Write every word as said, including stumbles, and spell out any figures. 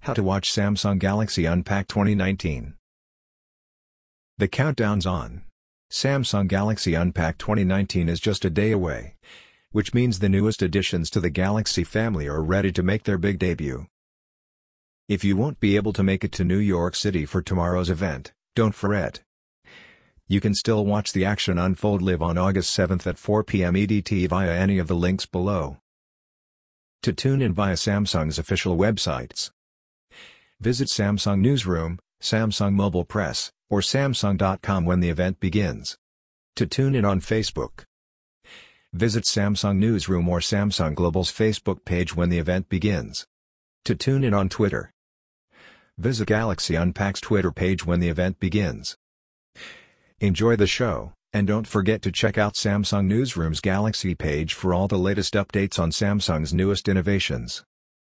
How to watch Samsung Galaxy Unpacked twenty nineteen. The countdown's on. Samsung Galaxy Unpacked twenty nineteen is just a day away, which means the newest additions to the Galaxy family are ready to make their big debut. If you won't be able to make it to New York City for tomorrow's event, don't fret. You can still watch the action unfold live on August seventh at four p m E D T via any of the links below. To tune in via Samsung's official websites, visit Samsung Newsroom, Samsung Mobile Press, or Samsung dot com when the event begins. To tune in on Facebook, visit Samsung Newsroom or Samsung Global's Facebook page when the event begins. To tune in on Twitter, visit Galaxy Unpacked's Twitter page when the event begins. Enjoy the show, and don't forget to check out Samsung Newsroom's Galaxy page for all the latest updates on Samsung's newest innovations.